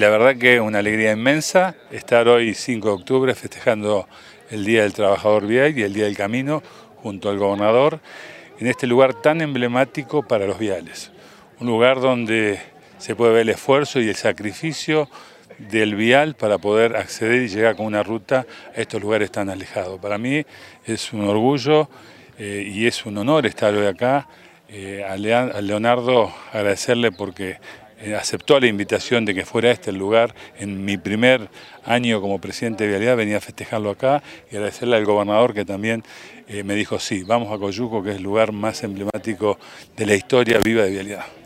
la verdad que una alegría inmensa estar hoy 5 de octubre festejando el Día del Trabajador Vial y el Día del Camino junto al gobernador en este lugar tan emblemático para los viales. Un lugar donde se puede ver el esfuerzo y el sacrificio del vial para poder acceder y llegar con una ruta a estos lugares tan alejados. Para mí es un orgullo y es un honor estar hoy acá. A Leonardo agradecerle porque aceptó la invitación de que fuera este el lugar. En mi primer año como presidente de Vialidad venía a festejarlo acá y agradecerle al gobernador que también me dijo sí, vamos a Coyuco, que es el lugar más emblemático de la historia viva de Vialidad.